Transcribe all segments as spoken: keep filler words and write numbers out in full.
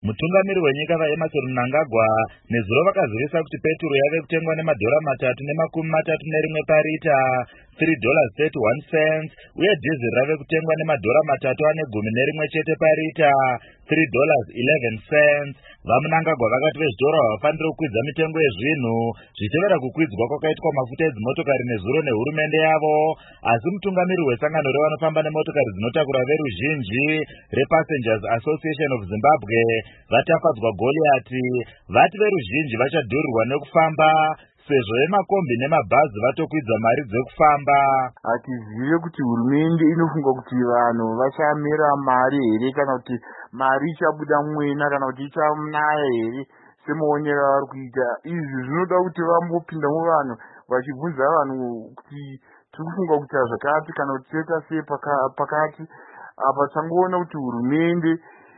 Mutungamiri wenyika vaEmmerson Mnangagwa nezuro vakazivisa kuti peturu yave kutengwa nemadhora matatu nemakumi matatu nerimwe parita three dollars thirty-one cents uye diesel rave kutengwa nemadhora matatu ane gumi nerimwe chete parita three dollars eleven cents. VaMnangagwa vakati vezvitoro havafaniri kukwidza mitengo yezvinhu zvichitevera kukwidzwa kwakaitwa mafuta edzimotokari nezuro nehurumende yavo, asi mutungamiri wesangano revanofamba nemotokari dzinotakura veruzhinji rePassengers Association of Zimbabwe vatafadzwa Goliati vati veruzhinji vachadhurirwa nekufamba sezvo vemakombi nemabhazi vatokwidza mari dzekufamba. Hatizive kuti hurumende inofunga kuti vanhu vachamera mari here kana kuti mari ichabuda mwena kana kuti ichanaya here semuonero vari kuita. Izvi zvinoda kuti vambopinda muvanhu vachibvunza vanhu kuti tiri kufunga kuita zvakati kana kuti toita sei pakati apa tangoona kuti hurumende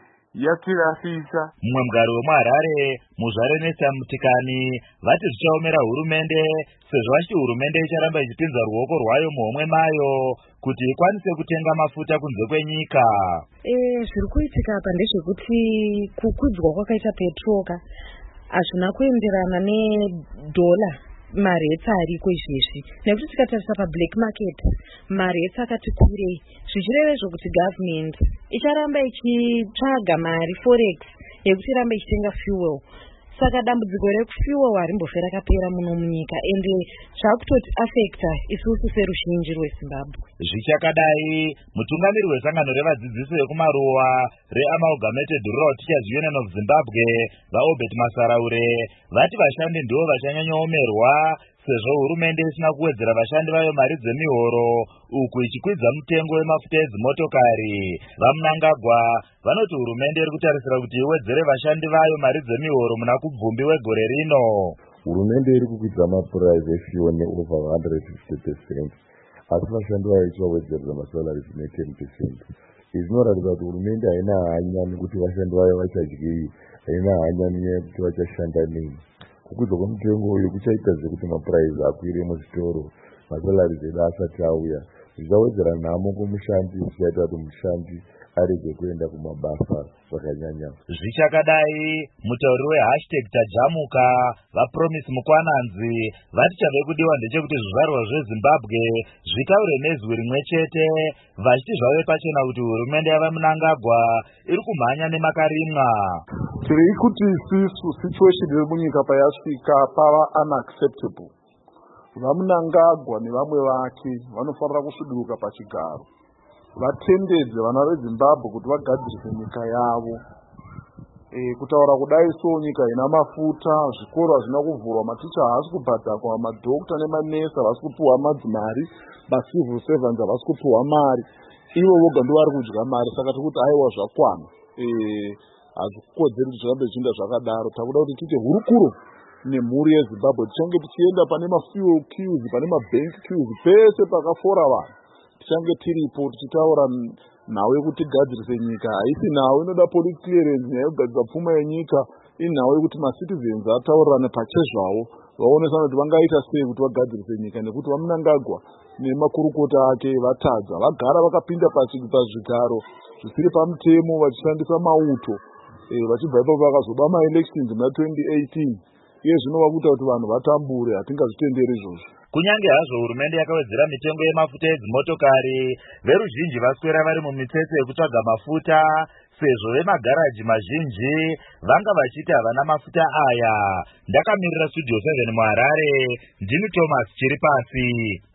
yatirasisa. Mumwe mugari wemuHarare muzvare Nesta Mutikani vati zvichaomera hurumende sezvo vachiti hurumende icharamba ichipinza ruoko rwayo muhomwe mayo kuti ikwanise kutenga mafuta kunze kwenyika. Eh, zviri kuitika apa ndezvekuti kukudzwa kwakaita petroka hazvina kuenderana nedhola maretsa ariko izvezvi, nekuti tikatarisa pablack market maretsa akati kurei, zvichirevezvo kuti government icharamba ichitsvaga mari forex yekuti iramba ichitenga fuel. Saka dambudziko rekufuel harimbofe rakapera muno munyika ende zvakutoti affecta isusu seruzhinji rweZimbabwe. Zvichakadai, mutungamiri wesangano revadzidzisi vekumaruwa reAmalgamated Rural Teachers Union of Zimbabwe vaObert Masaraure vati vashandi ndivo vachanyanyaomerwa sezvo hurumende isina kuwedzera vashandi vayo mari dzemihoro uku ichikwidza mutengo wemafuta edzimotokari. VaMnangagwa vanoti hurumende iri kutarisira kuti iwedzere vashandi vayo mari dzemihoro muna kubvumbi wegore rino. Hurumende iri kukwidza mapuraizi efuel neover one hundred fifty percent asi vashandi vayo ichivawedzerera masalari ne ten percent. Izvi zvinoratidza kuti hurumende haina hanya nekuti vashandi vayo vachadyei, haina hanya nenyaya yekuti vachashanda nei. Kukwidza kwemutengo uyu kuchaita zvekuti mapuraizi akwire muzvitoro, masalari edu asati auya. Zvichawedzera nhamo kumushandi, zvichaita kuti mushandi arege kuenda kumabasa zvakanyanya. Zvichakadai, mutauri wehashtag tajamuka vaPromise Mukwananzi vati chave kudiwa ndechekuti zvizvarwa zveZimbabwe zvitaure nezwi rimwe chete vachiti zvave pachena kuti hurumende yavaMnangagwa iri kumhanya nemakarimwa. Tiri kuti isusu situation iri munyika payasvika pava unacceptable. VaMnangagwa nevamwe vake vanofanira kusviduruka pachigaro vatendedze vana veZimbabwe kuti vagadzirise nyika yavo. E, kutaura kudai so nyika ina mafuta, zvikoro hazvina kuvhurwa, maticha haasi kubhadharwa, madhokta nemanesi havasi kupiwa madzimari, macivil servants havasi kupiwa mari, ivo voga ndivo vari kudya mari. Saka tikuti aiwa zvakwana, hazvikodzeri kuti zvirambe zvichienda zvakadaro. Takuda kuti tiite hurukuro nemhuri yeZimbabwe, tichange tichienda pane mafuel queues, pane mabank queues, pese pakafora vanhu tichange tiripo tichitaura nhau yekuti gadzirise nyika. Haisi nhau inoda police clearance, nyaya yekugadzira pfuma yenyika inhau yekuti macitizens ataurirane pachezvavo vaonesana kuti vangaita sei kuti vagadzirise nyika, nekuti vaMnangagwa nemakurukota ake vatadza, vagara vakapinda pazvigaro zvisiri pamutemo vachishandisa mauto, e, vachibva ipapo vakazoba maelections muna twenty eighteen. Iye zvinova kuita kuti vanhu vatambure, hatingazvitenderi izvozvo. Kunyange hazvo hurumende yakawedzera mitengo yemafuta edzimotokari, veruzhinji vaswera vari mumitsetse yekutsvaga mafuta sezvo vemagaraji mazhinji vanga vachiti havana mafuta aya. Ndakamirira Studio seven muHarare, ndini Thomas Chiripasi.